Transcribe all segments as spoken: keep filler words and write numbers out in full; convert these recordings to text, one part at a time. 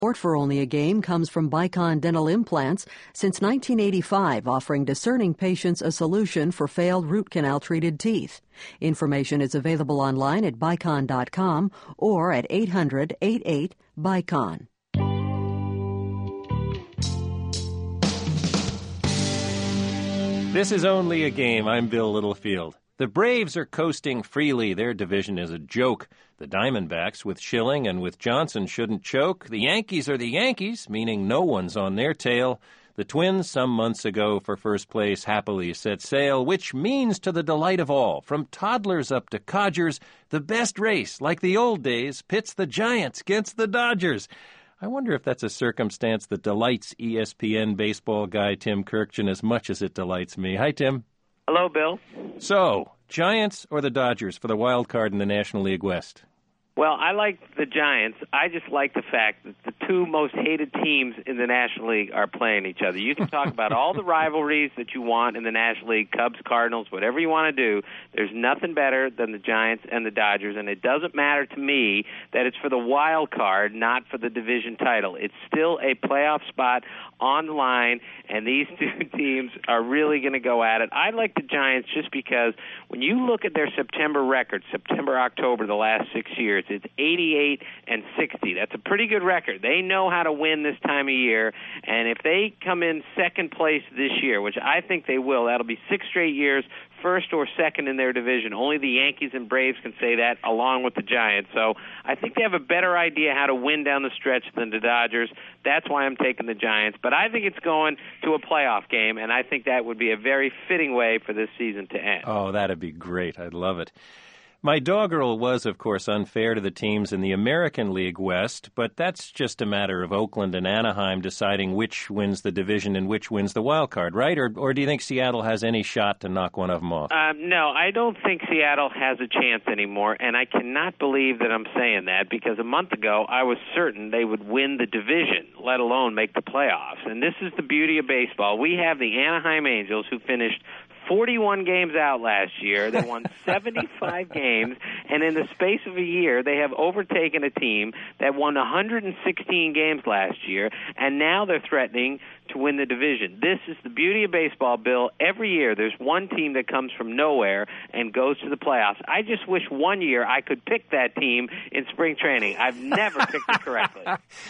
Support for Only a Game comes from Bicon Dental Implants, since nineteen eighty-five, offering discerning patients a solution for failed root canal-treated teeth. Information is available online at bicon dot com or at eight hundred, eighty-eight, BICON. This is Only a Game. I'm Bill Littlefield. The Braves are coasting freely. Their division is a joke. The Diamondbacks, with Schilling and with Johnson, shouldn't choke. The Yankees are the Yankees, meaning no one's on their tail. The Twins, some months ago for first place, happily set sail, which means, to the delight of all, from toddlers up to codgers, the best race, like the old days, pits the Giants against the Dodgers. I wonder if that's a circumstance that delights E S P N baseball guy Tim Kurkjian as much as it delights me. Hi, Tim. Hello, Bill. So, Giants or the Dodgers for the wild card in the National League West? Well, I like the Giants. I just like the fact that the two most hated teams in the National League are playing each other. You can talk about all the rivalries that you want in the National League, Cubs, Cardinals, whatever you want to do. There's nothing better than the Giants and the Dodgers, and it doesn't matter to me that it's for the wild card, not for the division title. It's still a playoff spot on the line, and these two teams are really going to go at it. I like the Giants just because when you look at their September record, September, October, the last six years, it's eighty-eight and sixty. That's a pretty good record. They know how to win this time of year, and if they come in second place this year, which I think they will, that'll be six straight years, first or second in their division. Only the Yankees and Braves can say that, along with the Giants. So I think they have a better idea how to win down the stretch than the Dodgers. That's why I'm taking the Giants. But I think it's going to a playoff game, and I think that would be a very fitting way for this season to end. Oh, that'd be great. I'd love it. My doggerel was, of course, unfair to the teams in the American League West, but that's just a matter of Oakland and Anaheim deciding which wins the division and which wins the wild card, right? Or, or do you think Seattle has any shot to knock one of them off? Um, no, I don't think Seattle has a chance anymore, and I cannot believe that I'm saying that because a month ago I was certain they would win the division, let alone make the playoffs. And this is the beauty of baseball. We have the Anaheim Angels, who finished forty-one games out last year. They won seventy-five games, and in the space of a year, they have overtaken a team that won one hundred sixteen games last year, and now they're threatening to win the division. This is the beauty of baseball, Bill. Every year, there's one team that comes from nowhere and goes to the playoffs. I just wish one year I could pick that team in spring training. I've never picked it correctly.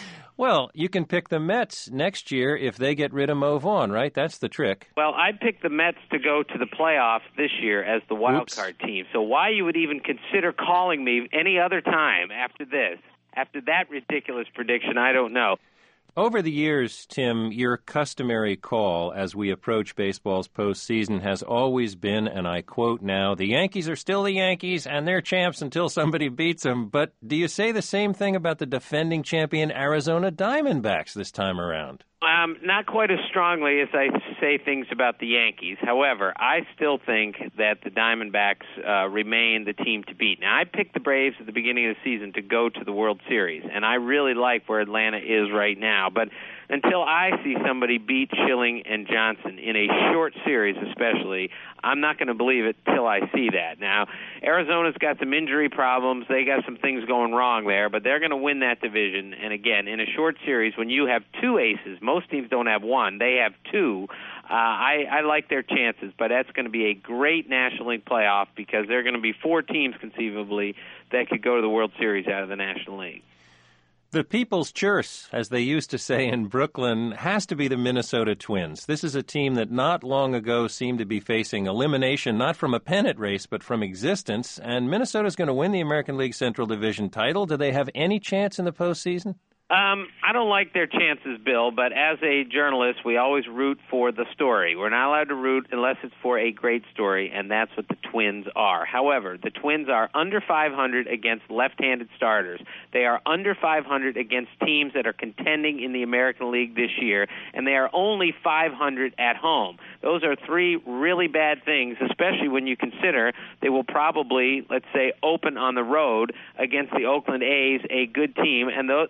Well, you can pick the Mets next year if they get rid of Mo Vaughn, right? That's the trick. Well, I'd pick the Mets to go to the playoffs this year as the wild Oops. card team. So why you would even consider calling me any other time after this, after that ridiculous prediction, I don't know. Over the years, Tim, your customary call as we approach baseball's postseason has always been, and I quote now, the Yankees are still the Yankees, and they're champs until somebody beats them. But do you say the same thing about the defending champion Arizona Diamondbacks this time around? Um, not quite as strongly as I say things about the Yankees. However, I still think that the Diamondbacks uh, remain the team to beat. Now, I picked the Braves at the beginning of the season to go to the World Series, and I really like where Atlanta is right now. But until I see somebody beat Schilling and Johnson in a short series especially, I'm not going to believe it till I see that. Now, Arizona's got some injury problems. They got some things going wrong there, but they're going to win that division. And again, in a short series, when you have two aces, most teams don't have one, they have two. Uh, I, I like their chances, but that's going to be a great National League playoff because there are going to be four teams conceivably that could go to the World Series out of the National League. The people's choice, as they used to say in Brooklyn, has to be the Minnesota Twins. This is a team that not long ago seemed to be facing elimination, not from a pennant race, but from existence. And Minnesota's going to win the American League Central Division title. Do they have any chance in the postseason? Um, I don't like their chances, Bill, but as a journalist, we always root for the story. We're not allowed to root unless it's for a great story, and that's what the Twins are. However, the Twins are under five hundred against left-handed starters. They are under five hundred against teams that are contending in the American League this year, and they are only five hundred at home. Those are three really bad things, especially when you consider they will probably, let's say, open on the road against the Oakland A's, a good team, and the, the A's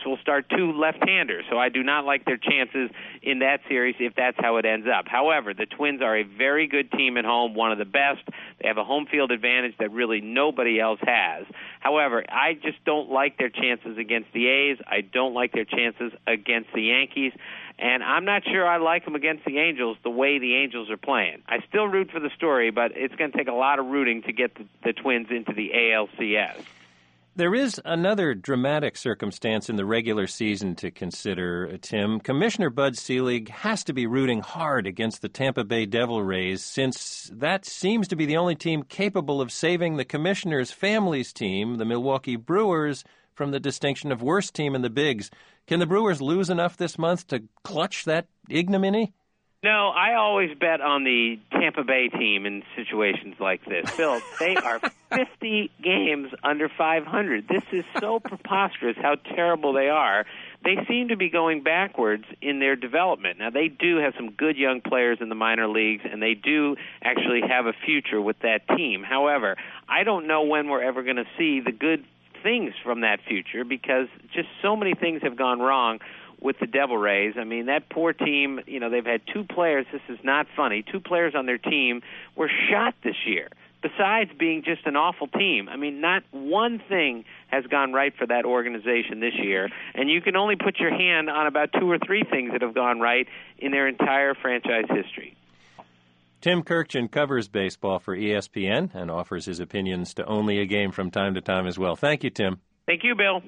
Brewers will start two left-handers, so I do not like their chances in that series if that's how it ends up. However, the Twins are a very good team at home, one of the best. They have a home field advantage that really nobody else has. However, I just don't like their chances against the A's. I don't like their chances against the Yankees. And I'm not sure I like them against the Angels the way the Angels are playing. I still root for the Story, but it's going to take a lot of rooting to get the, the Twins into the A L C S. There is another dramatic circumstance in the regular season to consider, Tim. Commissioner Bud Selig has to be rooting hard against the Tampa Bay Devil Rays, since that seems to be the only team capable of saving the commissioner's family's team, the Milwaukee Brewers, from the distinction of worst team in the bigs. Can the Brewers lose enough this month to clutch that ignominy? No, I always bet on the Tampa Bay team in situations like this. Phil, they are fifty games under five hundred. This is so preposterous how terrible they are. They seem to be going backwards in their development. Now, they do have some good young players in the minor leagues, and they do actually have a future with that team. However, I don't know when we're ever going to see the good things from that future, because just so many things have gone wrong with the Devil Rays. I mean, that poor team, you know, they've had two players, this is not funny, two players on their team were shot this year, besides being just an awful team. I mean, not one thing has gone right for that organization this year, and you can only put your hand on about two or three things that have gone right in their entire franchise history. Tim Kurkjian covers baseball for E S P N and offers his opinions to Only a Game from time to time as well. Thank you, Tim. Thank you, Bill.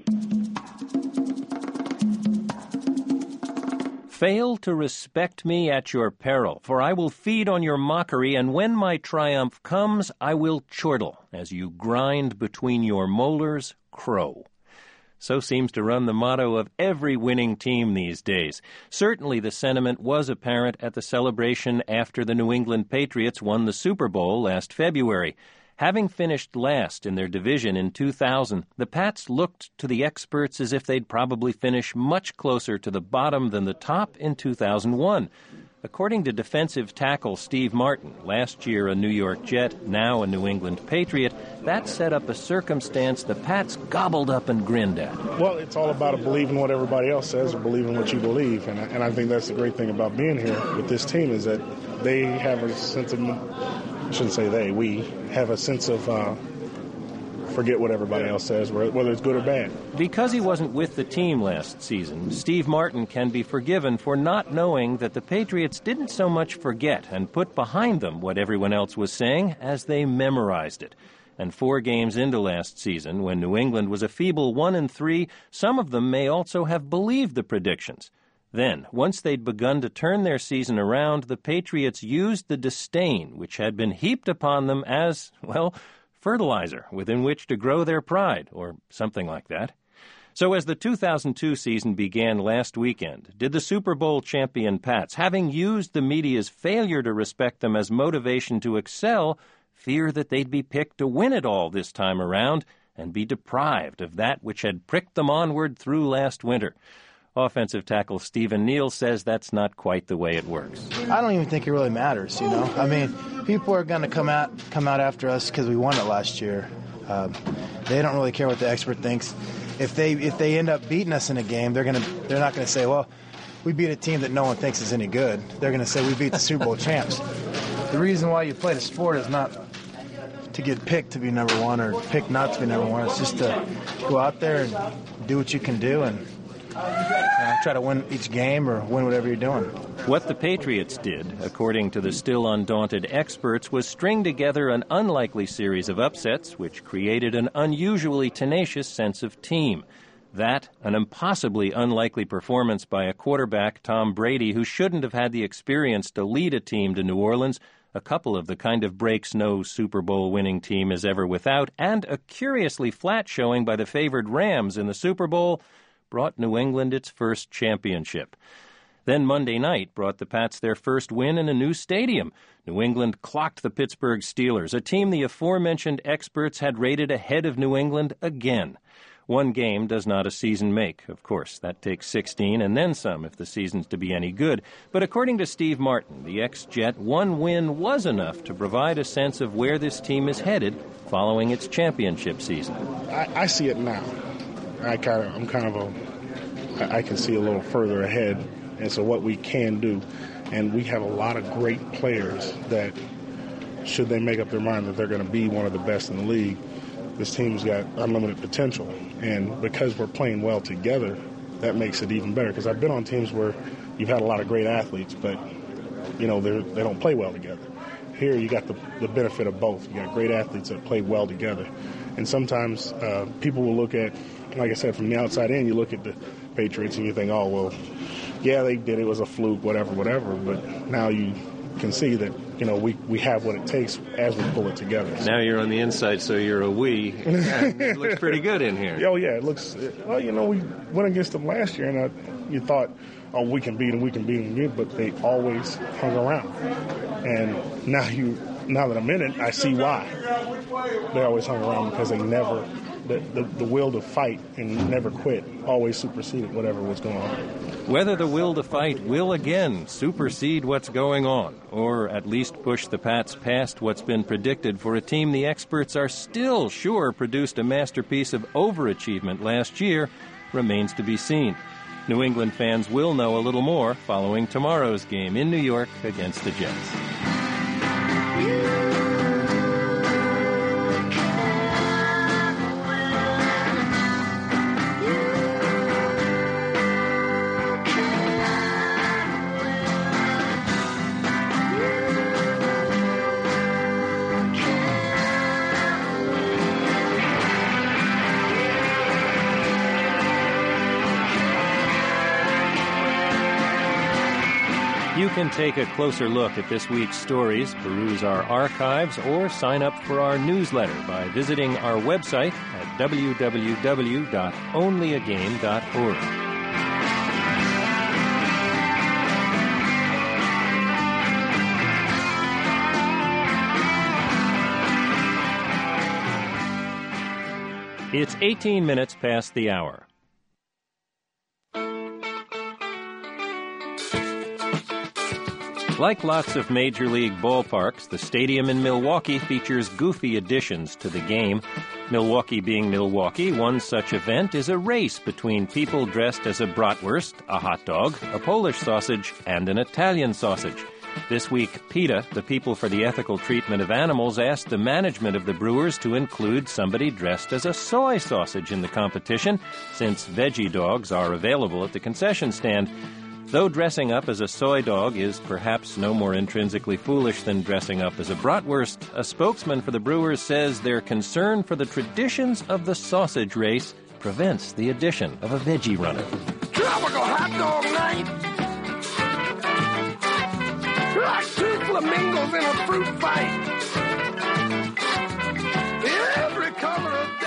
Fail to respect me at your peril, for I will feed on your mockery, and when my triumph comes, I will chortle, as you grind between your molars, crow. So seems to run the motto of every winning team these days. Certainly the sentiment was apparent at the celebration after the New England Patriots won the Super Bowl last February. Having finished last in their division in two thousand, the Pats looked to the experts as if they'd probably finish much closer to the bottom than the top in two thousand one. According to defensive tackle Steve Martin, last year a New York Jet, now a New England Patriot, that set up a circumstance the Pats gobbled up and grinned at. Well, it's all about believing what everybody else says or believing what you believe. And I, and I think that's the great thing about being here with this team, is that they have a sense of, I shouldn't say they, we have a sense of uh, forget what everybody else says, whether it's good or bad. Because he wasn't with the team last season, Steve Martin can be forgiven for not knowing that the Patriots didn't so much forget and put behind them what everyone else was saying as they memorized it. And four games into last season, when New England was a feeble one and three, some of them may also have believed the predictions. Then, once they'd begun to turn their season around, the Patriots used the disdain which had been heaped upon them as, well, fertilizer within which to grow their pride, or something like that. So as the two thousand two season began last weekend, did the Super Bowl champion Pats, having used the media's failure to respect them as motivation to excel, fear that they'd be picked to win it all this time around and be deprived of that which had pricked them onward through last winter? Offensive tackle Stephen Neal says that's not quite the way it works. I don't even think it really matters, you know. I mean, people are going to come out come out after us because we won it last year. Um, they don't really care what the expert thinks. If they if they end up beating us in a game, they're gonna they're not going to say, well, we beat a team that no one thinks is any good. They're going to say we beat the Super Bowl champs. The reason why you play the sport is not to get picked to be number one or picked not to be number one. It's just to go out there and do what you can do and Uh, try to win each game or win whatever you're doing. What the Patriots did, according to the still undaunted experts, was string together an unlikely series of upsets which created an unusually tenacious sense of team. That, an impossibly unlikely performance by a quarterback, Tom Brady, who shouldn't have had the experience to lead a team to New Orleans, a couple of the kind of breaks no Super Bowl winning team is ever without, and a curiously flat showing by the favored Rams in the Super Bowl, brought New England its first championship. Then Monday night brought the Pats their first win in a new stadium. New England clocked the Pittsburgh Steelers, a team the aforementioned experts had rated ahead of New England again. One game does not a season make, of course. That takes sixteen and then some if the season's to be any good. But according to Steve Martin, the ex-Jet, one win was enough to provide a sense of where this team is headed following its championship season. I, I see it now. I kind of, I'm kind of a I, I can see a little further ahead. And so what we can do, and we have a lot of great players that, should they make up their mind that they're going to be one of the best in the league, this team's got unlimited potential. And because we're playing well together, that makes it even better. Because I've been on teams where you've had a lot of great athletes, but, you know, they they don't play well together. Here you got the, the benefit of both. You got great athletes that play well together. And sometimes uh, people will look at, like I said, from the outside in, you look at the Patriots and you think, oh, well, yeah, they did. It was a fluke, whatever, whatever. But now you can see that, you know, we, we have what it takes as we pull it together. Now you're on the inside, so you're a we. And it looks pretty good in here. Oh, yeah, it looks, well, you know, we went against them last year, and I, you thought, oh, we can beat them, we can beat them, but they always hung around. And now you, now that I'm in it, I see why. They always hung around because they never, the, the, the will to fight and never quit always superseded whatever was going on. Whether the will to fight will again supersede what's going on, or at least push the Pats past what's been predicted for a team the experts are still sure produced a masterpiece of overachievement last year, remains to be seen. New England fans will know a little more following tomorrow's game in New York against the Jets. You can take a closer look at this week's stories, peruse our archives, or sign up for our newsletter by visiting our website at w w w dot only a game dot org. It's eighteen minutes past the hour. Like lots of Major League ballparks, the stadium in Milwaukee features goofy additions to the game. Milwaukee being Milwaukee, one such event is a race between people dressed as a bratwurst, a hot dog, a Polish sausage, and an Italian sausage. This week, PETA, the People for the Ethical Treatment of Animals, asked the management of the Brewers to include somebody dressed as a soy sausage in the competition, since veggie dogs are available at the concession stand. Though dressing up as a soy dog is perhaps no more intrinsically foolish than dressing up as a bratwurst, a spokesman for the Brewers says their concern for the traditions of the sausage race prevents the addition of a veggie runner. Tropical hot dog night! Like two flamingos in a fruit fight! Every color of day!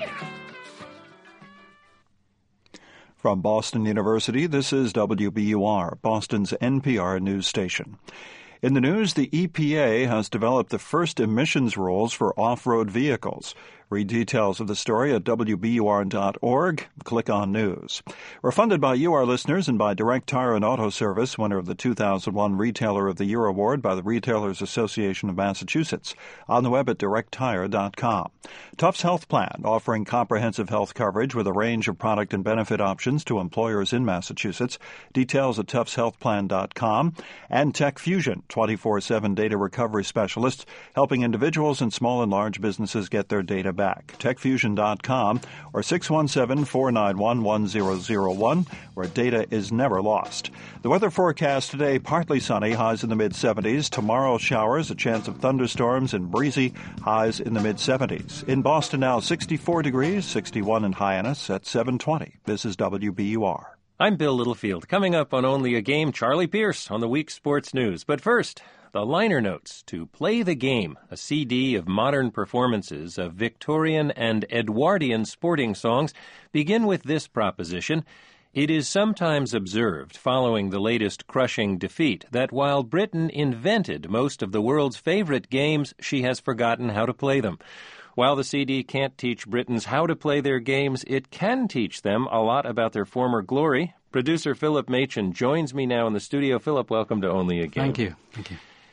From Boston University, this is W B U R, Boston's N P R news station. In the news, the E P A has developed the first emissions rules for off-road vehicles. Read details of the story at w b u r dot org. Click on News. We're funded by you, our listeners, and by Direct Tire and Auto Service, winner of the two thousand one Retailer of the Year Award by the Retailers Association of Massachusetts. On the web at direct tire dot com. Tufts Health Plan, offering comprehensive health coverage with a range of product and benefit options to employers in Massachusetts. Details at tufts health plan dot com. And Tech Fusion, twenty-four seven data recovery specialists, helping individuals and small and large businesses get their data back. tech fusion dot com or six one seven, four nine one, one zero zero one, where data is never lost. The weather forecast today, partly sunny, highs in the mid seventies. Tomorrow, showers, a chance of thunderstorms, and breezy, highs in the mid seventies. In Boston now, sixty-four degrees, sixty-one in Hyannis at seven twenty. This is W B U R. I'm Bill Littlefield. Coming up on Only a Game, Charlie Pierce on the week's sports news. But first, the liner notes to Play the Game, a C D of modern performances of Victorian and Edwardian sporting songs, begin with this proposition. It is sometimes observed, following the latest crushing defeat, that while Britain invented most of the world's favorite games, she has forgotten how to play them. While the C D can't teach Britons how to play their games, it can teach them a lot about their former glory. Producer Philip Machin joins me now in the studio. Philip, welcome to Only a Game. Thank you. Thank you.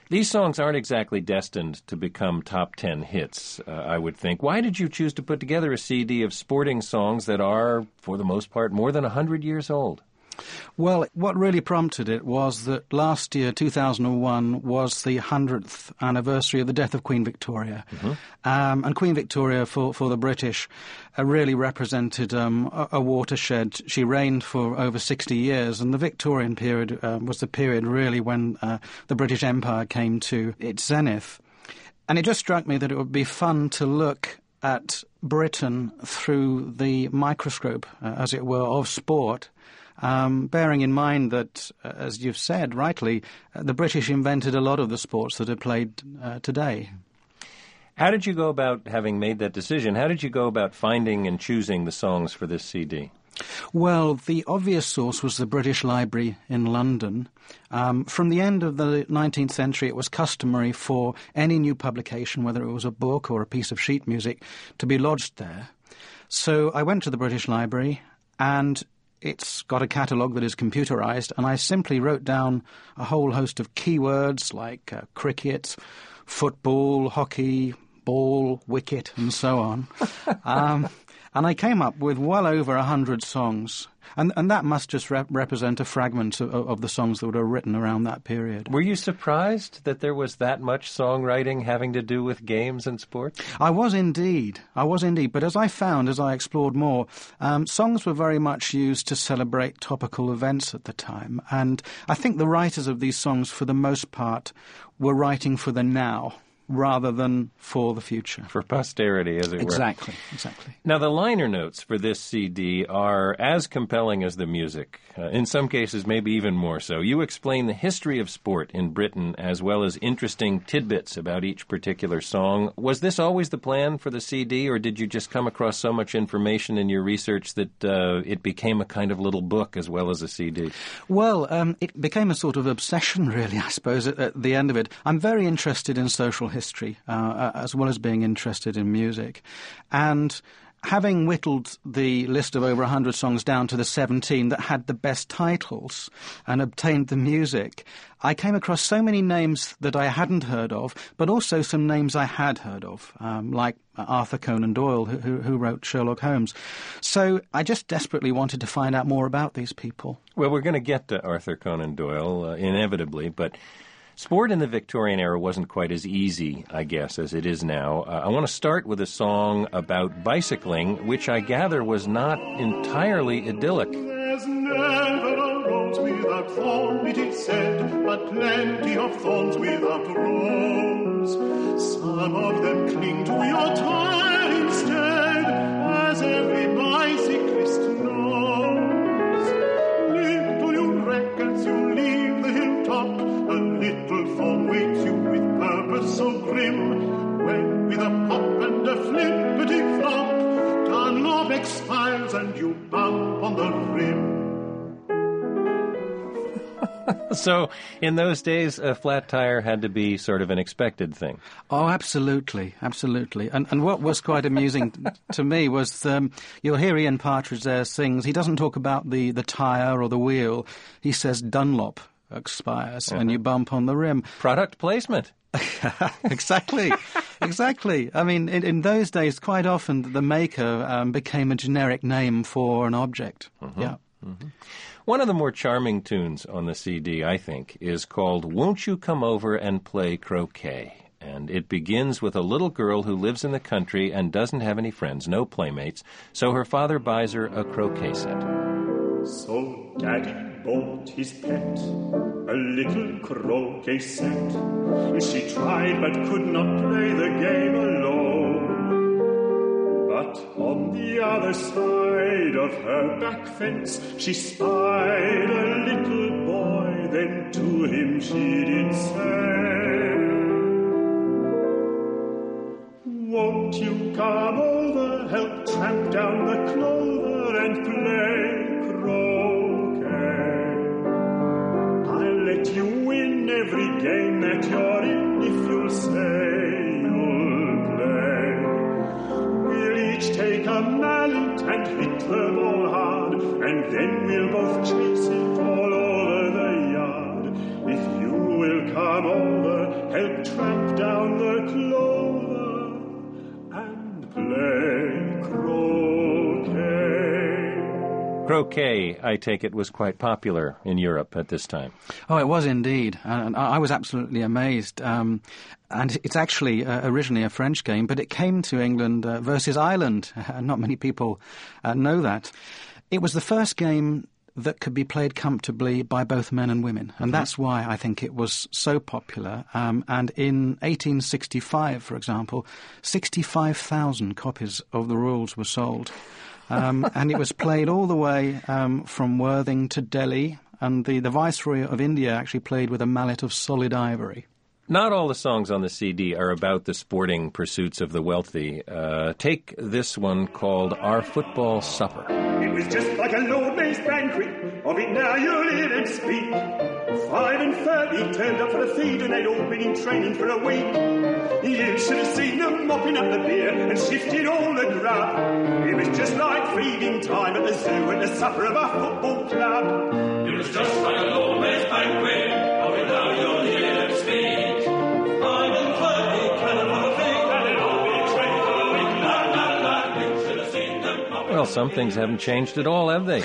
These songs aren't exactly destined to become top ten hits, uh, I would think. Why did you choose to put together a C D of sporting songs that are, for the most part, more than one hundred years old? Well, what really prompted it was that last year, two thousand one, was the hundredth anniversary of the death of Queen Victoria. Mm-hmm. Um, and Queen Victoria, for, for the British, uh, really represented um, a, a watershed. She reigned for over sixty years, and the Victorian period uh, was the period really when uh, the British Empire came to its zenith. And it just struck me that it would be fun to look at Britain through the microscope, uh, as it were, of sport. Um, bearing in mind that, uh, as you've said rightly, uh, the British invented a lot of the sports that are played uh, today. How did you go about having made that decision? How did you go about finding and choosing the songs for this C D? Well, the obvious source was the British Library in London. Um, from the end of the nineteenth century, it was customary for any new publication, whether it was a book or a piece of sheet music, to be lodged there. So I went to the British Library, and it's got a catalogue that is computerized, and I simply wrote down a whole host of keywords like uh, cricket, football, hockey, ball, wicket, and so on. um, and I came up with well over a hundred songs. And, and that must just rep- represent a fragment of, of the songs that were written around that period. Were you surprised that there was that much songwriting having to do with games and sports? I was indeed. I was indeed. But as I found, as I explored more, um, songs were very much used to celebrate topical events at the time. And I think the writers of these songs, for the most part, were writing for the now, rather than for the future. For posterity, as it exactly, were. Exactly, exactly. Now, the liner notes for this C D are as compelling as the music, uh, in some cases maybe even more so. You explain the history of sport in Britain as well as interesting tidbits about each particular song. Was this always the plan for the C D, or did you just come across so much information in your research that uh, it became a kind of little book as well as a C D? Well, um, it became a sort of obsession, really, I suppose, at, at the end of it. I'm very interested in social history, uh, as well as being interested in music. And having whittled the list of over one hundred songs down to the seventeen that had the best titles and obtained the music, I came across so many names that I hadn't heard of, but also some names I had heard of, um, like Arthur Conan Doyle, who, who wrote Sherlock Holmes. So I just desperately wanted to find out more about these people. Well, we're going to get to Arthur Conan Doyle, uh, inevitably, but sport in the Victorian era wasn't quite as easy, I guess, as it is now. Uh, I want to start with a song about bicycling, which I gather was not entirely idyllic. There's never a rose without thorn, it is said, but plenty of thorns without rose. Some of them cling to your tire instead, as every bicyclist knows. Little you wreck as you leave the hilltop, a little thorn waits you with purpose so grim, when with a pop and a flippity-flop, Dunlop expires and you bump on the rim. So, in those days, a flat tire had to be sort of an expected thing. Oh, absolutely, absolutely. And and what was quite amusing to me was, um, you'll hear Ian Partridge there sings, he doesn't talk about the, the tire or the wheel, he says Dunlop expires, uh-huh. and you bump on the rim. Product placement. Exactly, exactly. I mean, in, in those days, quite often the maker um, became a generic name for an object. Mm-hmm. Yeah. Mm-hmm. One of the more charming tunes on the C D, I think, is called Won't You Come Over and Play Croquet? And it begins with a little girl who lives in the country and doesn't have any friends, no playmates, so her father buys her a croquet set. So Daddy bought his pet a little croquet set. She tried but could not play the game alone. But on the other side of her back fence she spied a little boy, then to him she did say, won't you come over, help tramp down the clover and play croquet? I'll let you win every game that you're in if you'll say you'll play. We'll each take a mallet and hit the ball hard, and then we'll both chase it all over the yard. If you will come over Croquet, I take it, was quite popular in Europe at this time. Oh, it was indeed. And I was absolutely amazed. Um, and it's actually uh, originally a French game, but it came to England uh, versus Ireland. Not many people uh, know that. It was the first game that could be played comfortably by both men and women. And mm-hmm. that's why I think it was so popular. Um, and in eighteen sixty-five, for example, sixty-five thousand copies of the rules were sold. Um, and it was played all the way um, from Worthing to Delhi, and the, the Viceroy of India actually played with a mallet of solid ivory. Not all the songs on the C D are about the sporting pursuits of the wealthy. Uh, take this one called Our Football Supper. It was just like a Lord Mayor's banquet, of it now you'll hear them speak. Five and thirty turned up for the feed, and they'd all been in training for a week. You should have seen them mopping up the beer and shifting all the grub. It was just like feeding time at the zoo at the supper of a football club. It was just like a Lord Mayor's banquet, of it now you'll hear them speak. Five and thirty turned up for the feed, and they'd all been in training for a week. La, la, la, you should have seen them mopping. Well, some things haven't changed at all, have they?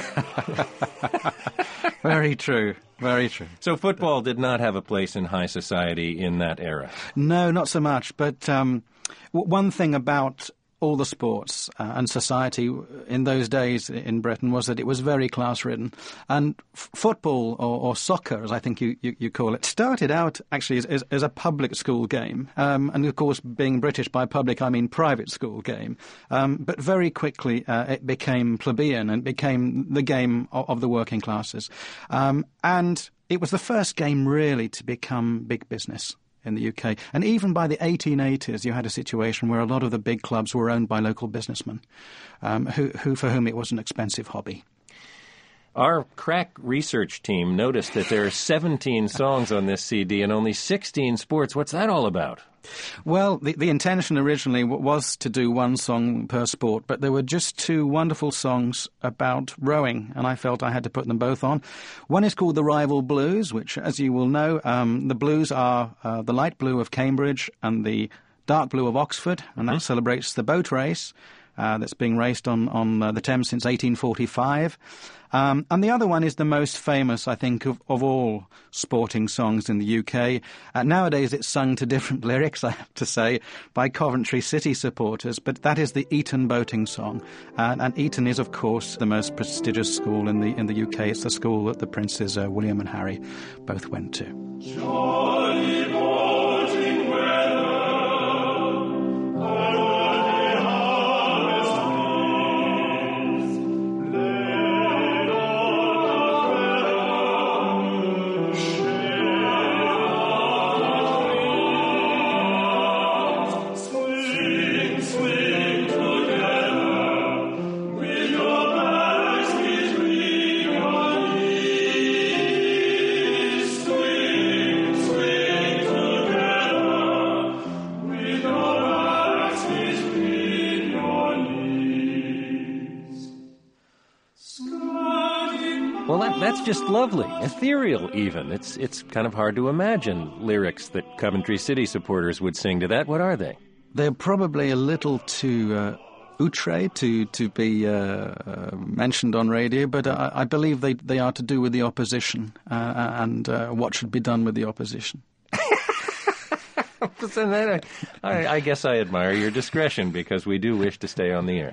Very true. Very true. So football did not have a place in high society in that era? No, not so much. But um, w- one thing about all the sports uh, and society in those days in Britain was that it was very class-ridden. And f- football, or, or soccer, as I think you, you, you call it, started out actually as, as, as a public school game. Um, and, of course, being British, by public, I mean private school game. Um, but very quickly uh, it became plebeian and became the game of, of the working classes. Um, and it was the first game, really, to become big business in the U K. And even by the eighteen eighties, you had a situation where a lot of the big clubs were owned by local businessmen um, who, who, for whom it was an expensive hobby. Our crack research team noticed that there are seventeen songs on this C D and only sixteen sports. What's that all about? Well, the, the intention originally w- was to do one song per sport, but there were just two wonderful songs about rowing, and I felt I had to put them both on. One is called The Rival Blues, which, as you will know, um, the blues are uh, the light blue of Cambridge and the dark blue of Oxford, and that mm-hmm. celebrates the boat race uh, that's being raced on, on uh, the Thames since eighteen forty-five. Um, and the other one is the most famous, I think, of, of all sporting songs in the U K. Uh, nowadays it's sung to different lyrics, I have to say, by Coventry City supporters, but that is the Eton boating song. Uh, and Eton is, of course, the most prestigious school in the in the U K. It's the school that the Princes uh, William and Harry both went to. Jolly boating weather, That's just lovely, ethereal even. It's it's kind of hard to imagine lyrics that Coventry City supporters would sing to that. What are they? They're probably a little too uh, outre to, to be uh, uh, mentioned on radio, but I, I believe they, they are to do with the opposition uh, and uh, what should be done with the opposition. I, I guess I admire your discretion because we do wish to stay on the air.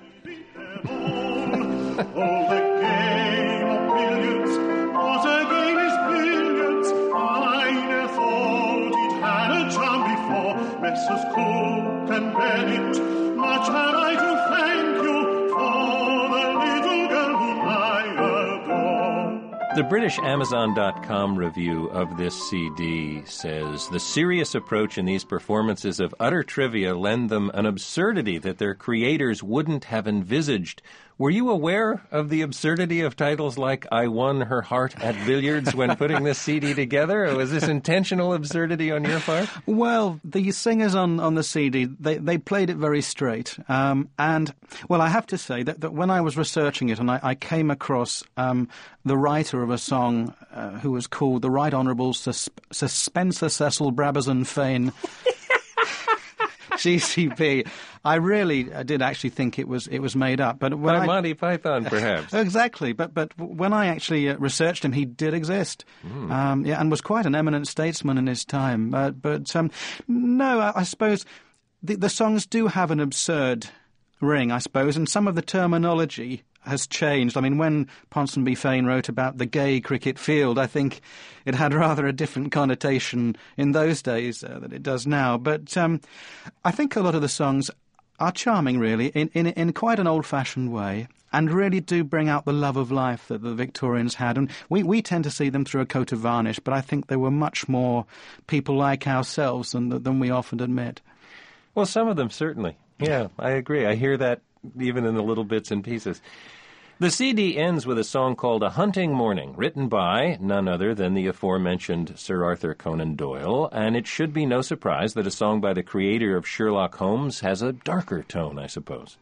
Messrs. Cook and Bennett, much have I to thank you for the little girl whom I adore. The British Amazon dot com review of this C D says, the serious approach in these performances of utter trivia lend them an absurdity that their creators wouldn't have envisaged. Were you aware of the absurdity of titles like I Won Her Heart at Billiards when putting this C D together? Or was this intentional absurdity on your part? Well, the singers on, on the C D, they, they played it very straight. Um, and, well, I have to say that, that when I was researching it and I, I came across um, the writer of a song uh, who was called The Right Honourable Sus- Sir Spencer Cecil Brabazon Fane... G C B. I really did actually think it was it was made up. But when By I, Monty Python, perhaps. Exactly. But but when I actually uh, researched him, he did exist. Mm. Um, yeah, and was quite an eminent statesman in his time. Uh, but um, no, I, I suppose the, the songs do have an absurd ring, I suppose, and some of the terminology has changed. I mean, when Ponsonby Fane wrote about the gay cricket field, I think it had rather a different connotation in those days uh, than it does now. But um, I think a lot of the songs are charming, really, in, in, in quite an old-fashioned way, and really do bring out the love of life that the Victorians had. And we, we tend to see them through a coat of varnish, but I think they were much more people like ourselves than, than we often admit. Well, some of them, certainly. Yeah, I agree. I hear that even in the little bits and pieces. The C D ends with a song called A Hunting Morning, written by none other than the aforementioned Sir Arthur Conan Doyle, and it should be no surprise that a song by the creator of Sherlock Holmes has a darker tone, I suppose.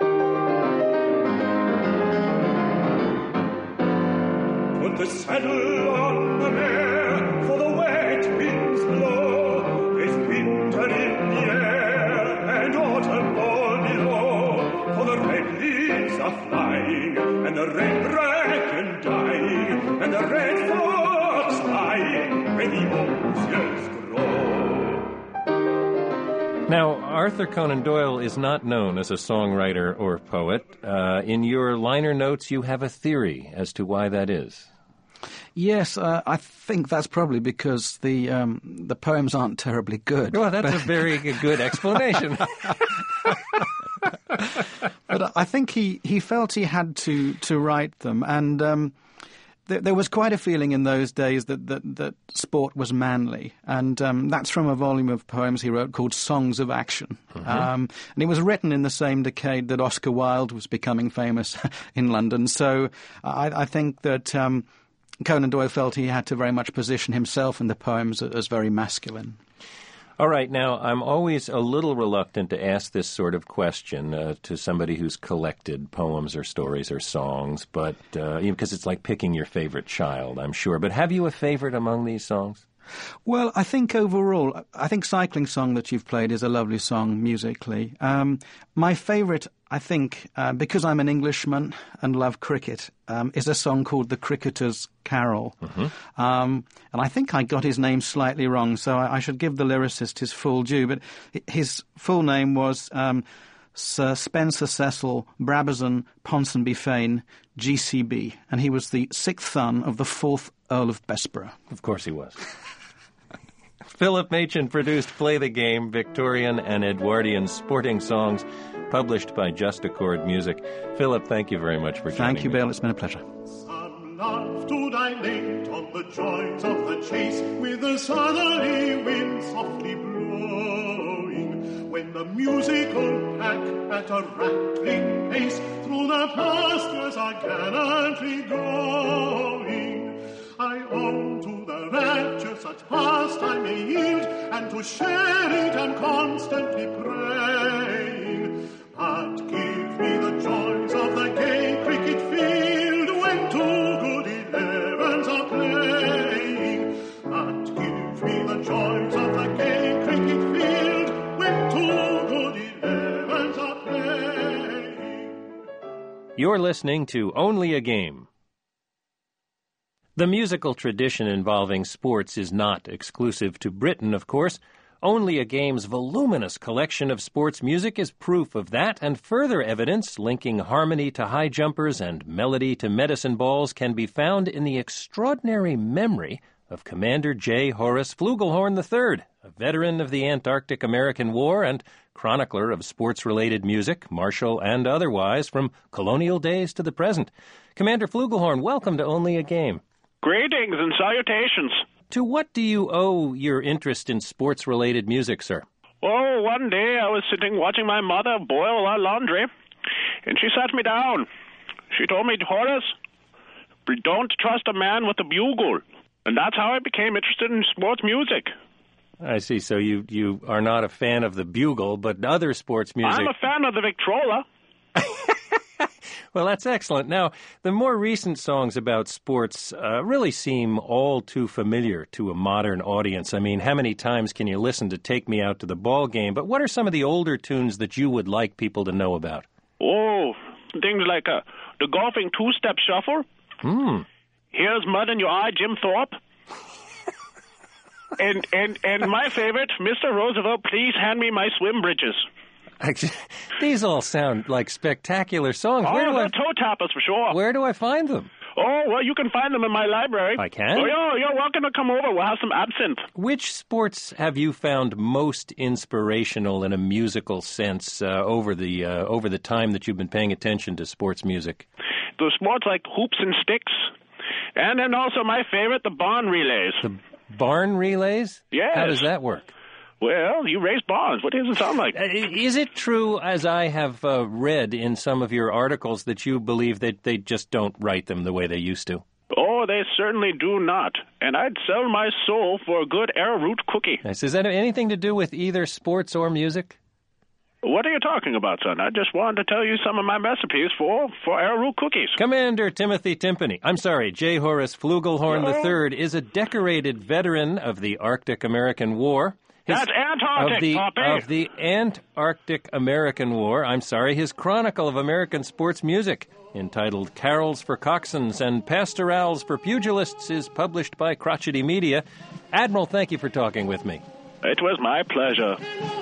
Put the saddle on the mare, for the wet winds blow. There's winter in the air, and autumn all below. For the red leaves are flying, and the red bracken dying, and the red fox lying where the osiers grow. Now, Arthur Conan Doyle is not known as a songwriter or poet. Uh, in your liner notes, you have a theory as to why that is. Yes, uh, I think that's probably because the um, the poems aren't terribly good. Well, that's but... a very good explanation. But I think he, he felt he had to, to write them, and um, th- there was quite a feeling in those days that, that, that sport was manly, and um, that's from a volume of poems he wrote called Songs of Action. Mm-hmm. Um, and it was written in the same decade that Oscar Wilde was becoming famous in London, so I, I think that um, Conan Doyle felt he had to very much position himself in the poems as very masculine. All right, now, I'm always a little reluctant to ask this sort of question uh, to somebody who's collected poems or stories or songs, but uh, because it's like picking your favorite child, I'm sure. But have you a favorite among these songs? Well, I think overall, I think Cycling Song that you've played is a lovely song musically. Um, my favourite, I think, uh, because I'm an Englishman and love cricket, um, is a song called The Cricketer's Carol. Mm-hmm. Um, and I think I got his name slightly wrong, so I, I should give the lyricist his full due. But his full name was um, Sir Spencer Cecil Brabazon Ponsonby Fane, G C B, and he was the sixth son of the fourth Earl of Bessborough. Of course he was. Philip Machin produced Play the Game, Victorian and Edwardian sporting songs, published by Just Accord Music. Philip, thank you very much for joining me. Thank you, Bill. It's been a pleasure. Some love to dilate on the joys of the chase, with the southerly wind softly blowing, when the musical pack at a rattling pace through the pastures are gallantly going. I own to the rapture such pastime may yield, and to share it I'm constantly praying. But give me the joys of the gay cricket field, when two good elevens are playing. But give me the joys of the gay cricket field, when two good elevens are playing. You're listening to Only a Game. The musical tradition involving sports is not exclusive to Britain, of course. Only a Game's voluminous collection of sports music is proof of that, and further evidence linking harmony to high jumpers and melody to medicine balls can be found in the extraordinary memory of Commander J. Horace Flugelhorn the third, a veteran of the Antarctic American War and chronicler of sports-related music, martial and otherwise, from colonial days to the present. Commander Flugelhorn, welcome to Only a Game. Greetings and salutations. To what do you owe your interest in sports-related music, sir? Oh, one day I was sitting watching my mother boil our laundry, and she sat me down. She told me, Horace, don't trust a man with a bugle. And that's how I became interested in sports music. I see. So you, you are not a fan of the bugle, but other sports music. I'm a fan of the Victrola. Well, that's excellent. Now, the more recent songs about sports uh, really seem all too familiar to a modern audience. I mean, how many times can you listen to Take Me Out to the Ball Game? But what are some of the older tunes that you would like people to know about? Oh, things like uh, the golfing two-step shuffle. Hmm. Here's Mud in Your Eye, Jim Thorpe. and, and, and my favorite, Mister Roosevelt, please hand me my swim bridges. These all sound like spectacular songs. Oh, Where do they're I, toe tappers for sure. Where do I find them? Oh, well, you can find them in my library. I can? Oh, yeah, you're welcome to come over. We'll have some absinthe. Which sports have you found most inspirational in a musical sense uh, over the uh, over the time that you've been paying attention to sports music? The sports like hoops and sticks. And then also my favorite, the barn relays. The barn relays? Yes. How does that work? Well, you raise barns. What does it sound like? Uh, is it true, as I have uh, read in some of your articles, that you believe that they just don't write them the way they used to? Oh, they certainly do not. And I'd sell my soul for a good arrowroot cookie. Yes, does that have anything to do with either sports or music? What are you talking about, son? I just wanted to tell you some of my recipes for, for arrowroot cookies. Commander Timothy Timpany, I'm sorry, J. Horace Flugelhorn the third, is a decorated veteran of the Arctic American War. His, That's Antarctic, of the, Poppy. Of the Antarctic American War, I'm sorry, his Chronicle of American Sports Music, entitled Carols for Coxswains and Pastorals for Pugilists, is published by Crotchety Media. Admiral, thank you for talking with me. It was my pleasure.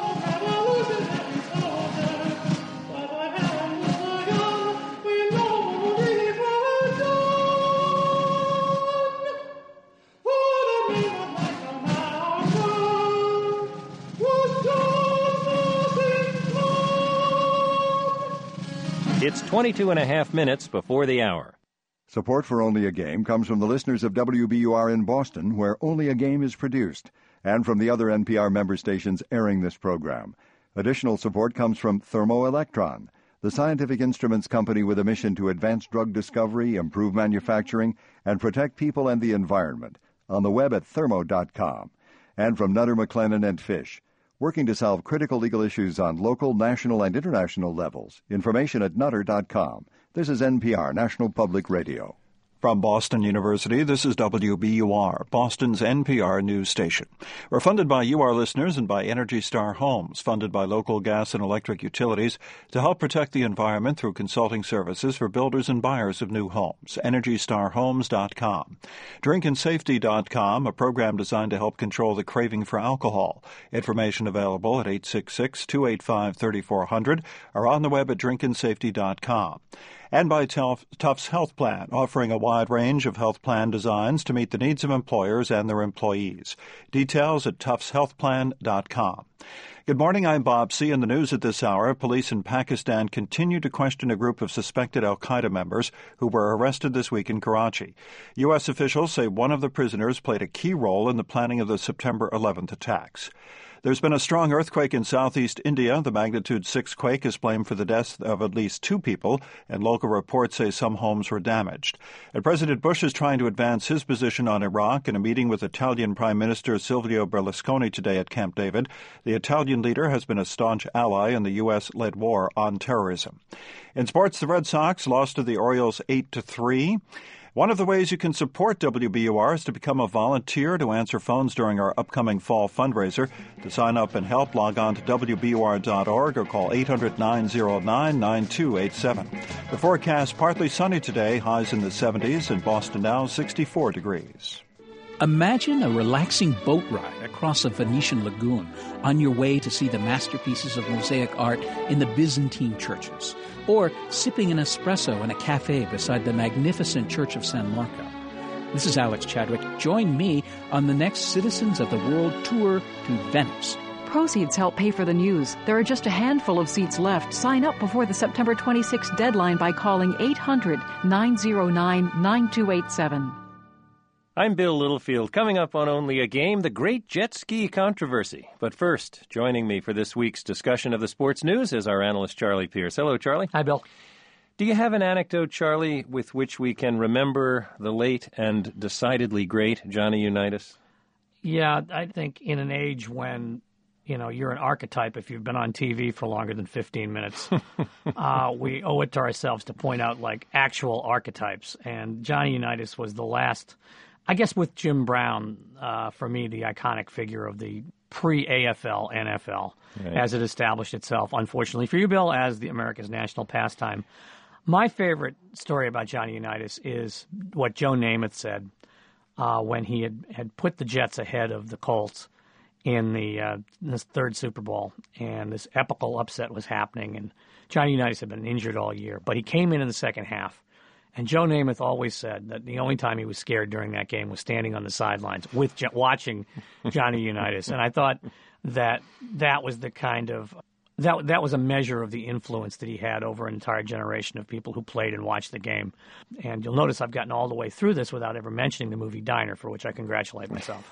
It's twenty-two and a half minutes before the hour. Support for Only a Game comes from the listeners of W B U R in Boston, where Only a Game is produced, and from the other N P R member stations airing this program. Additional support comes from Thermoelectron, the scientific instruments company with a mission to advance drug discovery, improve manufacturing, and protect people and the environment, on the web at thermo dot com, and from Nutter, McLennan and Fish, working to solve critical legal issues on local, national, and international levels. Information at nutter dot com. This is N P R, National Public Radio. From Boston University, this is W B U R, Boston's N P R news station. We're funded by you, our listeners, and by Energy Star Homes, funded by local gas and electric utilities to help protect the environment through consulting services for builders and buyers of new homes. energy star homes dot com. drinking safety dot com, a program designed to help control the craving for alcohol. Information available at eight six six, two eight five, three four zero zero or on the web at drinking safety dot com. And by Tufts Health Plan, offering a wide range of health plan designs to meet the needs of employers and their employees. Details at tufts health plan dot com. Good morning, I'm Bob C. In the news at this hour, police in Pakistan continue to question a group of suspected al-Qaeda members who were arrested this week in Karachi. U S officials say one of the prisoners played a key role in the planning of the September eleventh attacks. There's been a strong earthquake in southeast India. The magnitude six quake is blamed for the deaths of at least two people, and local reports say some homes were damaged. And President Bush is trying to advance his position on Iraq in a meeting with Italian Prime Minister Silvio Berlusconi today at Camp David. The Italian leader has been a staunch ally in the U S-led war on terrorism. In sports, the Red Sox lost to the Orioles eight to three. One of the ways you can support W B U R is to become a volunteer to answer phones during our upcoming fall fundraiser. To sign up and help, log on to W B U R dot org or call eight hundred, nine oh nine, nine two eight seven. The forecast, partly sunny today, highs in the seventies, and Boston now sixty-four degrees. Imagine a relaxing boat ride across a Venetian lagoon on your way to see the masterpieces of mosaic art in the Byzantine churches, or sipping an espresso in a cafe beside the magnificent Church of San Marco. This is Alex Chadwick. Join me on the next Citizens of the World tour to Venice. Proceeds help pay for the news. There are just a handful of seats left. Sign up before the September twenty-sixth deadline by calling eight hundred, nine oh nine, nine two eight seven. I'm Bill Littlefield. Coming up on Only a Game, the great jet ski controversy. But first, joining me for this week's discussion of the sports news is our analyst, Charlie Pierce. Hello, Charlie. Hi, Bill. Do you have an anecdote, Charlie, with which we can remember the late and decidedly great Johnny Unitas? Yeah, I think in an age when you know, you're an archetype if you've been on T V for longer than fifteen minutes. uh, we owe it to ourselves to point out, like, actual archetypes. And Johnny Unitas was the last, I guess with Jim Brown, uh, for me, the iconic figure of the pre-A F L N F L right. as it established itself, unfortunately for you, Bill, as the America's national pastime. My favorite story about Johnny Unitas is what Joe Namath said uh, when he had, had put the Jets ahead of the Colts in the uh, this third Super Bowl, and this epical upset was happening, and Johnny Unitas had been injured all year, but he came in in the second half, and Joe Namath always said that the only time he was scared during that game was standing on the sidelines with watching Johnny Unitas, and I thought that that was the kind of that that was a measure of the influence that he had over an entire generation of people who played and watched the game. And you'll notice I've gotten all the way through this without ever mentioning the movie Diner, for which I congratulate myself.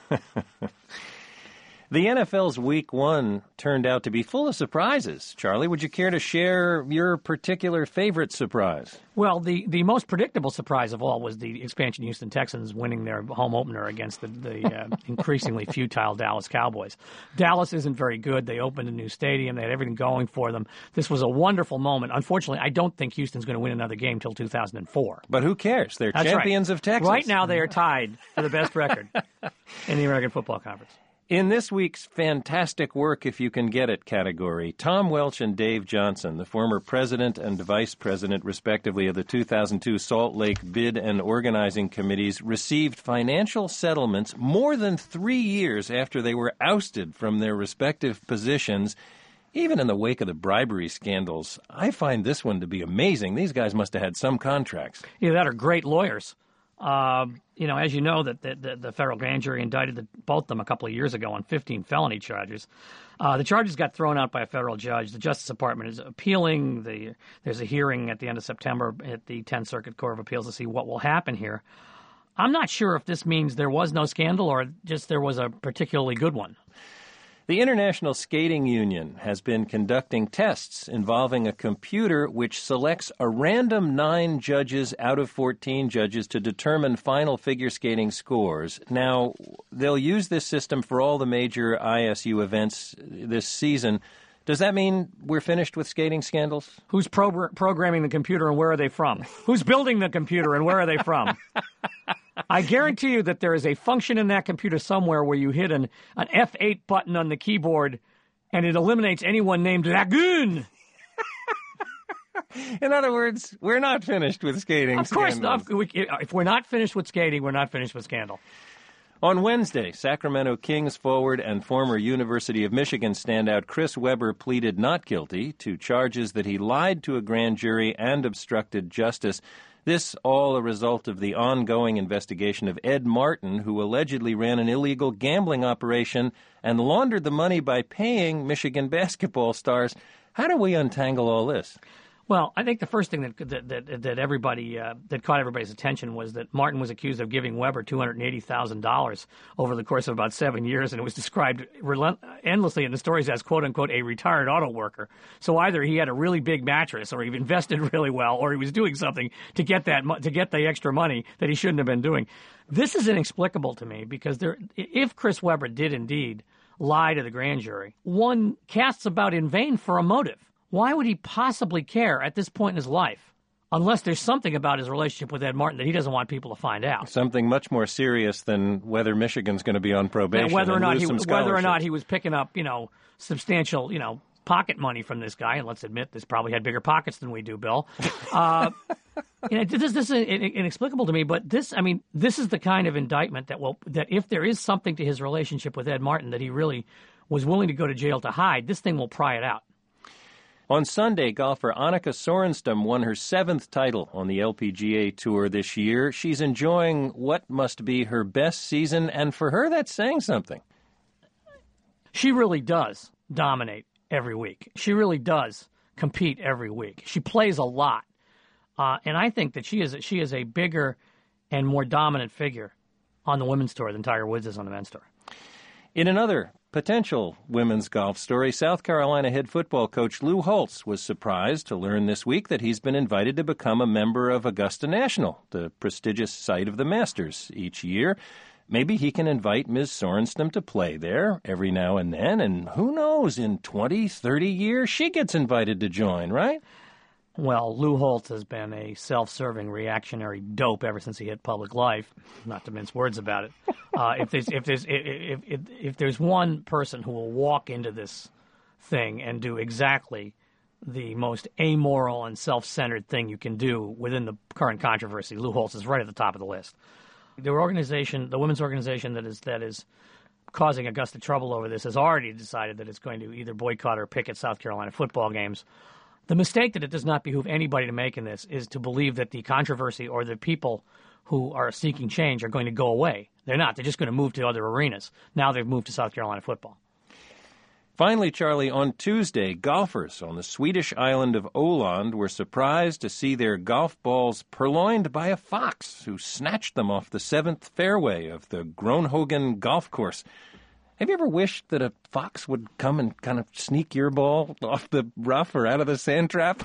The N F L's Week One turned out to be full of surprises. Charlie, would you care to share your particular favorite surprise? Well, the, the most predictable surprise of all was the expansion Houston Texans winning their home opener against the, the uh, increasingly futile Dallas Cowboys. Dallas isn't very good. They opened a new stadium. They had everything going for them. This was a wonderful moment. Unfortunately, I don't think Houston's going to win another game till two thousand four. But who cares? They're That's champions right. of Texas. Right now, they are tied for the best record in the American Football Conference. In this week's Fantastic Work If You Can Get It category, Tom Welch and Dave Johnson, the former president and vice president, respectively, of the two thousand two Salt Lake Bid and Organizing Committees, received financial settlements more than three years after they were ousted from their respective positions, even in the wake of the bribery scandals. I find this one to be amazing. These guys must have had some contracts. Yeah, that are great lawyers. Uh, you know, as you know, that the, the, the federal grand jury indicted the, both of them a couple of years ago on fifteen felony charges. Uh, the charges got thrown out by a federal judge. The Justice Department is appealing. The, there's a hearing at the end of September at the tenth Circuit Court of Appeals to see what will happen here. I'm not sure if this means there was no scandal or just there was a particularly good one. The International Skating Union has been conducting tests involving a computer which selects a random nine judges out of fourteen judges to determine final figure skating scores. Now, they'll use this system for all the major I S U events this season. Does that mean we're finished with skating scandals? Who's pro- programming the computer and where are they from? Who's building the computer and where are they from? I guarantee you that there is a function in that computer somewhere where you hit an, an F eight button on the keyboard and it eliminates anyone named Lagoon. In other words, we're not finished with skating Of course scandals. not. If we're not finished with skating, we're not finished with scandal. On Wednesday, Sacramento Kings forward and former University of Michigan standout Chris Webber pleaded not guilty to charges that he lied to a grand jury and obstructed justice. This all a result of the ongoing investigation of Ed Martin, who allegedly ran an illegal gambling operation and laundered the money by paying Michigan basketball stars. How do we untangle all this? Well, I think the first thing that that that, that everybody uh, that caught everybody's attention was that Martin was accused of giving Webber two hundred eighty thousand dollars over the course of about seven years, and it was described relent- endlessly in the stories as "quote unquote" a retired auto worker. So either he had a really big mattress, or he invested really well, or he was doing something to get that to get the extra money that he shouldn't have been doing. This is inexplicable to me because there, if Chris Webber did indeed lie to the grand jury, one casts about in vain for a motive. Why would he possibly care at this point in his life, unless there's something about his relationship with Ed Martin that he doesn't want people to find out? Something much more serious than whether Michigan's going to be on probation, and whether or and not lose he some whether or not scholarships. he was picking up, you know, substantial, you know, pocket money from this guy. And let's admit, this probably had bigger pockets than we do, Bill. Uh, you know, this, this is inexplicable to me. But this, I mean, this is the kind of indictment that will that if there is something to his relationship with Ed Martin that he really was willing to go to jail to hide, this thing will pry it out. On Sunday, golfer Annika Sorenstam won her seventh title on the L P G A Tour this year. She's enjoying what must be her best season, and for her, that's saying something. She really does dominate every week. She really does compete every week. She plays a lot, uh, and I think that she is she is a bigger and more dominant figure on the women's tour than Tiger Woods is on the men's tour. In another potential women's golf story, South Carolina head football coach Lou Holtz was surprised to learn this week that he's been invited to become a member of Augusta National, the prestigious site of the Masters each year. Maybe he can invite Miz Sorenstam to play there every now and then, and who knows, in twenty, thirty years, she gets invited to join, right? Well, Lou Holtz has been a self-serving reactionary dope ever since he hit public life, not to mince words about it. Uh, if there's if there's if, if if there's one person who will walk into this thing and do exactly the most amoral and self-centered thing you can do within the current controversy, Lou Holtz is right at the top of the list. The organization, the women's organization that is that is causing Augusta trouble over this, has already decided that it's going to either boycott or picket South Carolina football games. The mistake that it does not behoove anybody to make in this is to believe that the controversy or the people who are seeking change are going to go away. They're not. They're just going to move to other arenas. Now they've moved to South Carolina football. Finally, Charlie, on Tuesday, golfers on the Swedish island of Åland were surprised to see their golf balls purloined by a fox who snatched them off the seventh fairway of the Gronhogen golf course. Have you ever wished that a fox would come and kind of sneak your ball off the rough or out of the sand trap?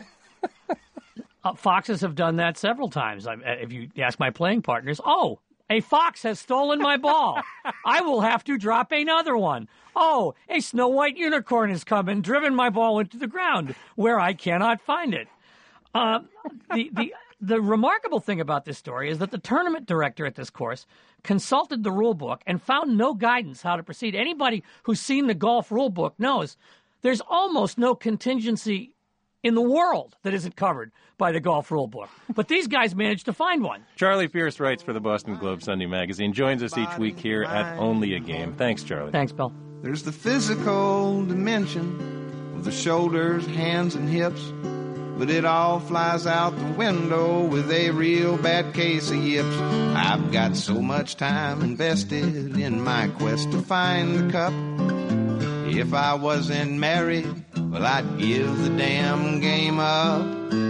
uh, foxes have done that several times. I, if you ask my playing partners, oh, a fox has stolen my ball. I will have to drop another one. Oh, a snow white unicorn has come and driven my ball into the ground where I cannot find it. Uh, the the the remarkable thing about this story is that the tournament director at this course consulted the rule book and found no guidance how to proceed. Anybody who's seen the golf rule book knows there's almost no contingency in the world that isn't covered by the golf rule book. But these guys managed to find one. Charlie Pierce writes for the Boston Globe Sunday Magazine, joins us each week here at Only a Game. Thanks, Charlie. Thanks, Bill. There's the physical dimension of the shoulders, hands, and hips, but it all flies out the window with a real bad case of yips. I've got so much time invested in my quest to find the cup. If I wasn't married, well, I'd give the damn game up.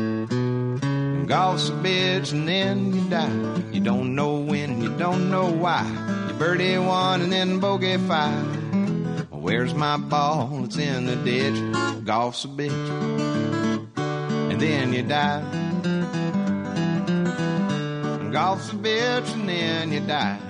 Golf's a bitch and then you die. You don't know when and you don't know why. You birdie one and then bogey five. Where's my ball? It's in the ditch. Golf's a bitch. And then you die. Golf's a bitch and then you die.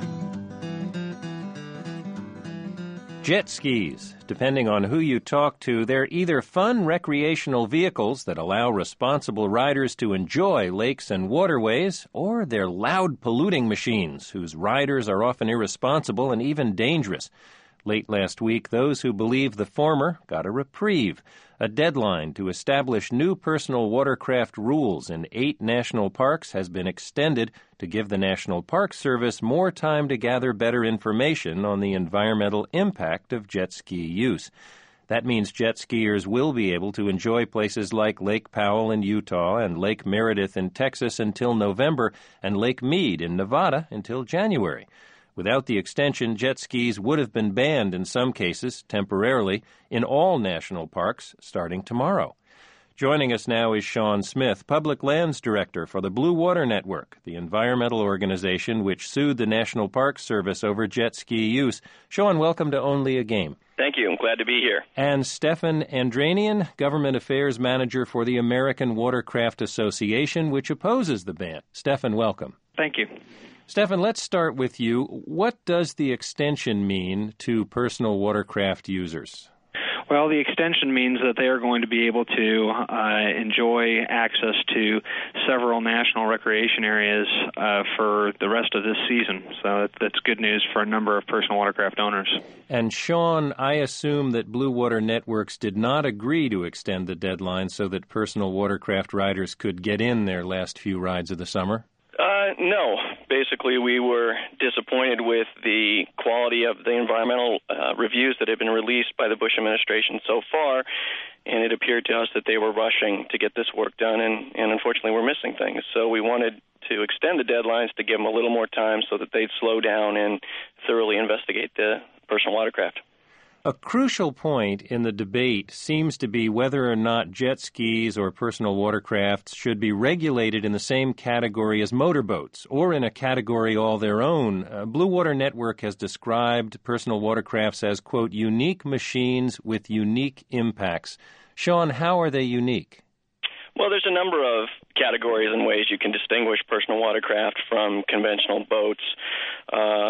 Jet skis. Depending on who you talk to, they're either fun recreational vehicles that allow responsible riders to enjoy lakes and waterways, or they're loud polluting machines whose riders are often irresponsible and even dangerous. Late last week, those who believe the former got a reprieve. A deadline to establish new personal watercraft rules in eight national parks has been extended to give the National Park Service more time to gather better information on the environmental impact of jet ski use. That means jet skiers will be able to enjoy places like Lake Powell in Utah and Lake Meredith in Texas until November and Lake Mead in Nevada until January. Without the extension, jet skis would have been banned in some cases, temporarily, in all national parks starting tomorrow. Joining us now is Sean Smith, Public Lands Director for the Blue Water Network, the environmental organization which sued the National Park Service over jet ski use. Sean, welcome to Only a Game. Thank you. I'm glad to be here. And Stefan Andranian, Government Affairs Manager for the American Watercraft Association, which opposes the ban. Stefan, welcome. Thank you. Stefan, let's start with you. What does the extension mean to personal watercraft users? Well, the extension means that they are going to be able to uh, enjoy access to several national recreation areas uh, for the rest of this season. So that's good news for a number of personal watercraft owners. And Sean, I assume that Blue Water Networks did not agree to extend the deadline so that personal watercraft riders could get in their last few rides of the summer? Uh, no. Basically, we were disappointed with the quality of the environmental uh, reviews that have been released by the Bush administration so far, and it appeared to us that they were rushing to get this work done, and, and unfortunately we're missing things. So we wanted to extend the deadlines to give them a little more time so that they'd slow down and thoroughly investigate the personal watercraft. A crucial point in the debate seems to be whether or not jet skis or personal watercrafts should be regulated in the same category as motorboats or in a category all their own. Uh, Blue Water Network has described personal watercrafts as, quote, unique machines with unique impacts. Sean, how are they unique? Well, there's a number of categories and ways you can distinguish personal watercraft from conventional boats. Uh,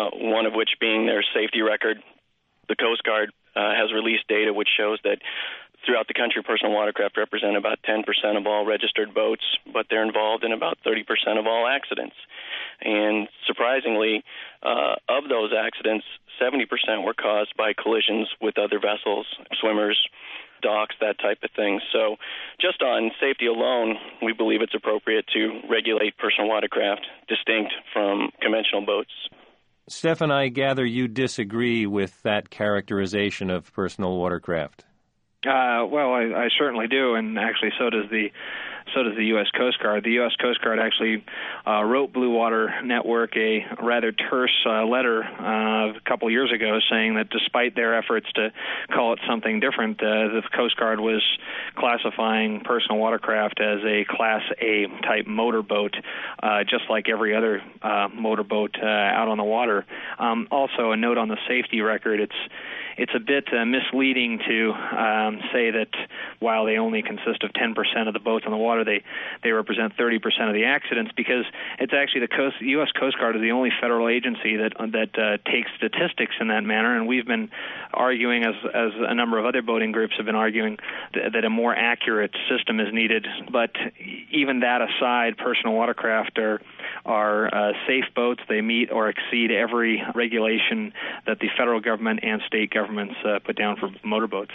uh, one of which being their safety record. The Coast Guard uh, has released data which shows that throughout the country, personal watercraft represent about ten percent of all registered boats, but they're involved in about thirty percent of all accidents. And surprisingly, uh, of those accidents, seventy percent were caused by collisions with other vessels, swimmers, docks, that type of thing. So just on safety alone, we believe it's appropriate to regulate personal watercraft distinct from conventional boats. Stefan, I gather you disagree with that characterization of personal watercraft. Uh, well, I, I certainly do, and actually so does the so does the U S Coast Guard. The U S Coast Guard actually uh, wrote Blue Water Network a rather terse uh, letter uh, a couple years ago saying that despite their efforts to call it something different, uh, the Coast Guard was classifying personal watercraft as a Class A type motorboat, uh, just like every other uh, motorboat uh, out on the water. Um, also, a note on the safety record, it's It's a bit uh, misleading to um, say that while they only consist of ten percent of the boats on the water, they, they represent thirty percent of the accidents, because it's actually the Coast, U S Coast Guard is the only federal agency that that uh, takes statistics in that manner, and we've been arguing, as, as a number of other boating groups have been arguing, th- that a more accurate system is needed. But even that aside, personal watercraft are, are uh, safe boats. They meet or exceed every regulation that the federal government and state government Uh, put down for motorboats.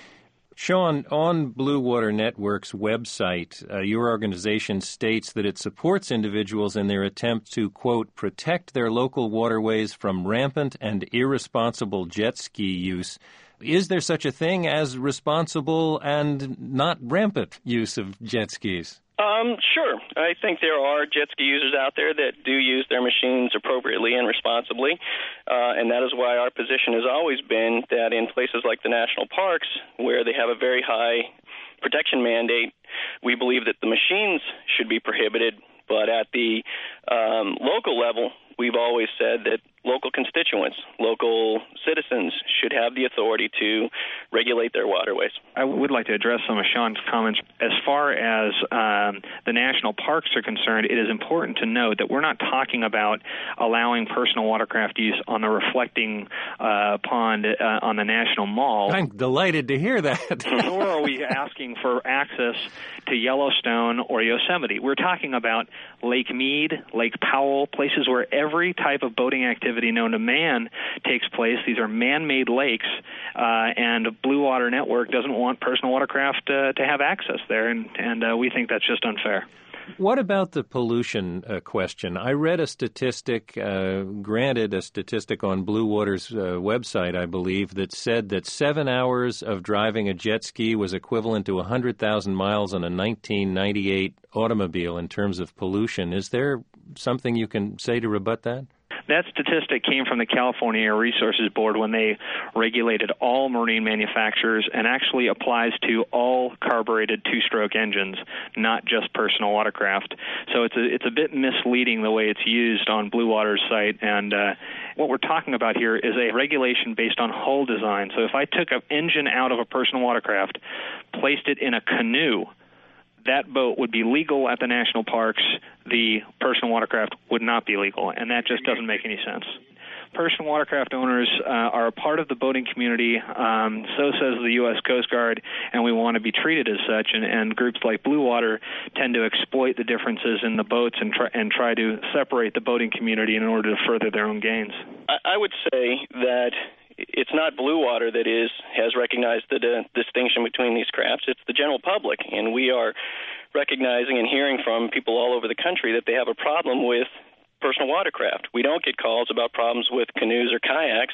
Sean, on Blue Water Network's website, uh, your organization states that it supports individuals in their attempt to, quote, protect their local waterways from rampant and irresponsible jet ski use. Is there such a thing as responsible and not rampant use of jet skis? Um, sure. I think there are jet ski users out there that do use their machines appropriately and responsibly, uh, and that is why our position has always been that in places like the national parks, where they have a very high protection mandate, we believe that the machines should be prohibited, but at the um, local level, we've always said that local constituents, local citizens should have the authority to regulate their waterways. I would like to address some of Sean's comments. As far as um, the national parks are concerned, it is important to note that we're not talking about allowing personal watercraft use on the reflecting uh, pond uh, on the National Mall. I'm delighted to hear that. Nor are we asking for access to Yellowstone or Yosemite. We're talking about Lake Mead, Lake Powell, places where every type of boating activity known to man takes place. These are man-made lakes, uh, and Blue Water Network doesn't want personal watercraft uh, to have access there, and, and uh, we think that's just unfair. What about the pollution uh, question? I read a statistic, uh, granted a statistic on Blue Water's uh, website, I believe, that said that seven hours of driving a jet ski was equivalent to one hundred thousand miles on a nineteen ninety-eight automobile in terms of pollution. Is there something you can say to rebut that? That statistic came from the California Air Resources Board when they regulated all marine manufacturers, and actually applies to all carbureted two-stroke engines, not just personal watercraft. So it's a, it's a bit misleading the way it's used on Blue Water's site, and uh, what we're talking about here is a regulation based on hull design. So if I took an engine out of a personal watercraft, placed it in a canoe, that boat would be legal at the national parks. The personal watercraft would not be legal, and that just doesn't make any sense. Personal watercraft owners uh, are a part of the boating community, um, so says the U S Coast Guard, and we want to be treated as such, and, and groups like Blue Water tend to exploit the differences in the boats and try, and try to separate the boating community in order to further their own gains. I, I would say that it's not Blue Water that is has recognized the uh, distinction between these crafts. It's the general public, and we are recognizing and hearing from people all over the country that they have a problem with personal watercraft. We don't get calls about problems with canoes or kayaks,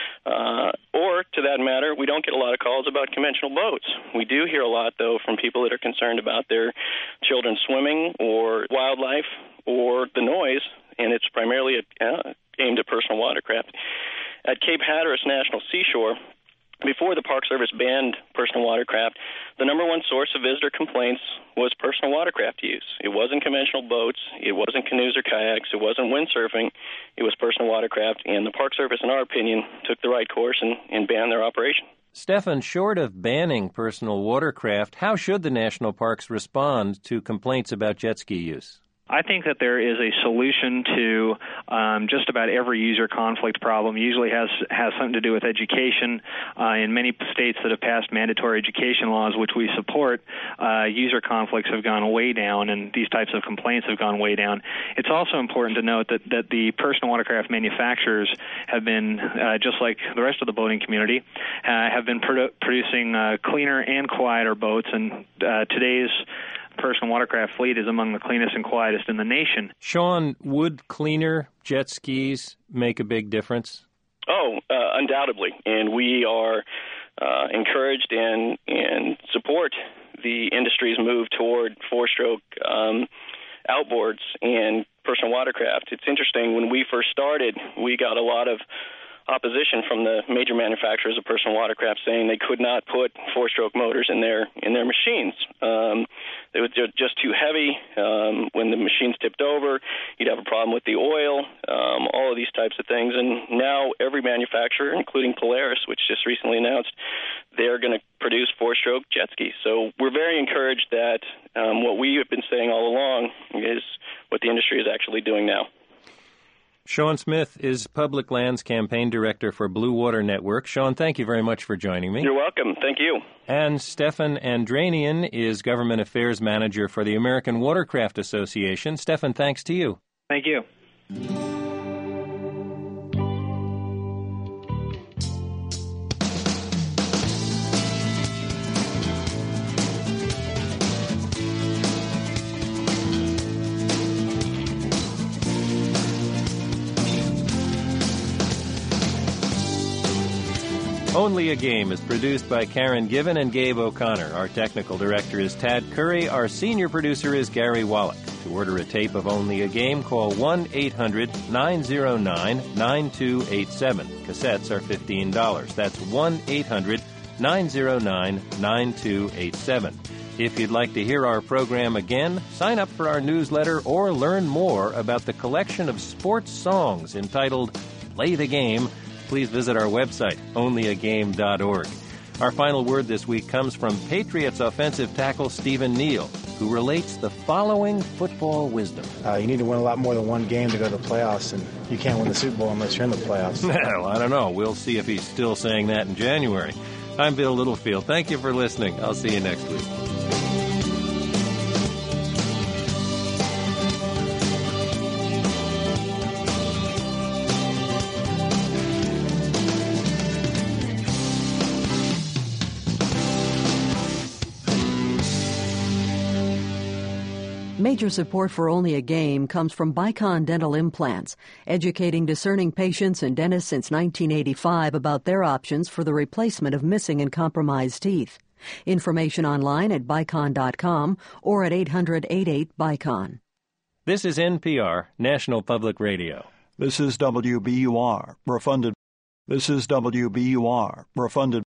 uh, or, to that matter, we don't get a lot of calls about conventional boats. We do hear a lot, though, from people that are concerned about their children swimming or wildlife or the noise, and it's primarily uh, aimed at personal watercraft. At Cape Hatteras National Seashore, before the Park Service banned personal watercraft, the number one source of visitor complaints was personal watercraft use. It wasn't conventional boats, it wasn't canoes or kayaks, it wasn't windsurfing, it was personal watercraft, and the Park Service, in our opinion, took the right course and, and banned their operation. Stefan, short of banning personal watercraft, how should the national parks respond to complaints about jet ski use? I think that there is a solution to um, just about every user conflict problem. Usually has has something to do with education. Uh, in many states that have passed mandatory education laws, which we support, uh, user conflicts have gone way down, and these types of complaints have gone way down. It's also important to note that, that the personal watercraft manufacturers have been, uh, just like the rest of the boating community, uh, have been produ- producing uh, cleaner and quieter boats, and uh, today's personal watercraft fleet is among the cleanest and quietest in the nation. Sean, would cleaner jet skis make a big difference? Oh, uh, undoubtedly. And we are uh, encouraged and, and support the industry's move toward four-stroke um, outboards and personal watercraft. It's interesting, when we first started, we got a lot of opposition from the major manufacturers of personal watercraft saying they could not put four-stroke motors in their in their machines. Um, they were just too heavy. Um, when the machines tipped over, you'd have a problem with the oil, um, all of these types of things. And now every manufacturer, including Polaris, which just recently announced, they're going to produce four-stroke jet skis. So we're very encouraged that um, what we have been saying all along is what the industry is actually doing now. Sean Smith is Public Lands Campaign Director for Blue Water Network. Sean, thank you very much for joining me. You're welcome. Thank you. And Stefan Andranian is Government Affairs Manager for the American Watercraft Association. Stefan, thanks to you. Thank you. Only a Game is produced by Karen Given and Gabe O'Connor. Our technical director is Tad Curry. Our senior producer is Gary Wallach. To order a tape of Only a Game, call one eight hundred nine oh nine nine two eight seven. Cassettes are fifteen dollars. That's one eight hundred nine oh nine nine two eight seven. If you'd like to hear our program again, sign up for our newsletter or learn more about the collection of sports songs entitled Play the Game. Please visit our website, only a game dot org. Our final word this week comes from Patriots offensive tackle Stephen Neal, who relates the following football wisdom. Uh, you need to win a lot more than one game to go to the playoffs, and you can't win the Super Bowl unless you're in the playoffs. Well, I don't know. We'll see if he's still saying that in January. I'm Bill Littlefield. Thank you for listening. I'll see you next week. Major support for Only a Game comes from Bicon Dental Implants, educating discerning patients and dentists since nineteen eighty-five about their options for the replacement of missing and compromised teeth. Information online at bicon dot com or at eight hundred eighty-eight BICON. This is N P R, National Public Radio. This is W B U R, refunded. This is W B U R, refunded.